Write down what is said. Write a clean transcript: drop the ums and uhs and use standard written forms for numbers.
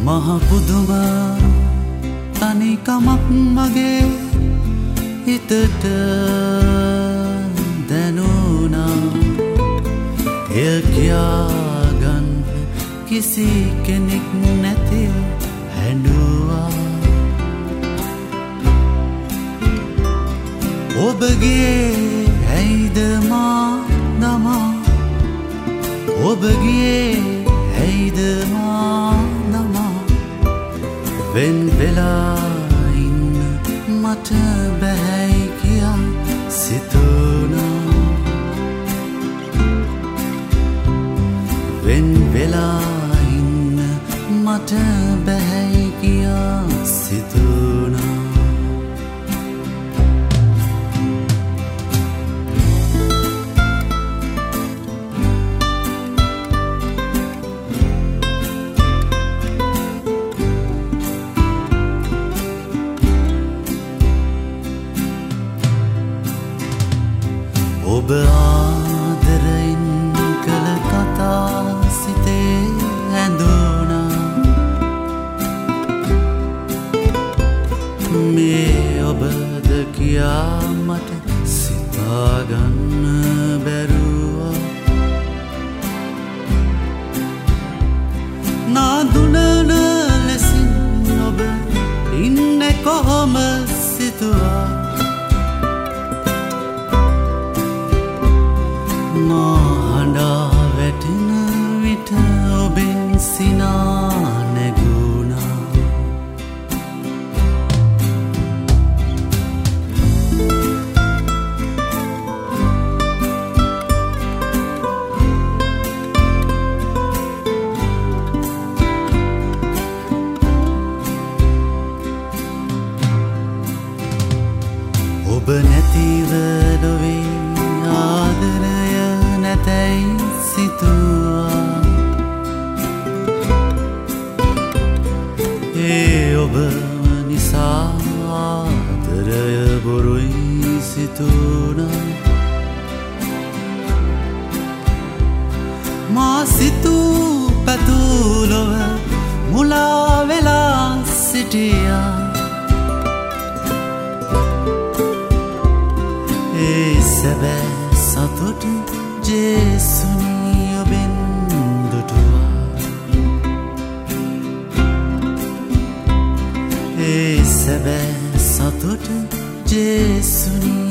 මහ පුදුම තනිකමක් මගේ හිතට දැනුණා. එය කියාගන්න කිසි කෙනෙක් නැතිව හැඬුවා. ඔබගේ ඇයිද මා නමා, ඔබගේ ඇයිද මා නමා, වෙන් වෙලා ඉන්න මට බැහැයි කියා සිතුණා. වෙන් වෙලා ඉන්න මට බැහැයි කියා සිතුණා. ඔබ ආදරෙන් කළ කතා සිතේ ඇඳුණා. මේ ඔබද කියා මට සිතාගන්න බැරුවා. නාදුනන ලෙසින් ඔබ ඉන්නේ කොහොම සිතුවා. හඬා වැටෙන විට ඔබෙන් සිනා නැගුණා. ඔබ නැතිව නොවේ ආදරය නැතැයි සිතුවා. ඒ ඔබ නිසා ආදරය බොරුයි සිතුණා. මා සිතූ පැතූ ලොව මුලා වෙලා සිටියා. ඒ සැබෑ සතුට ජේසුනි ඔබෙන් දුටුවා. ඒ සැබෑ සතුට ජේසුනි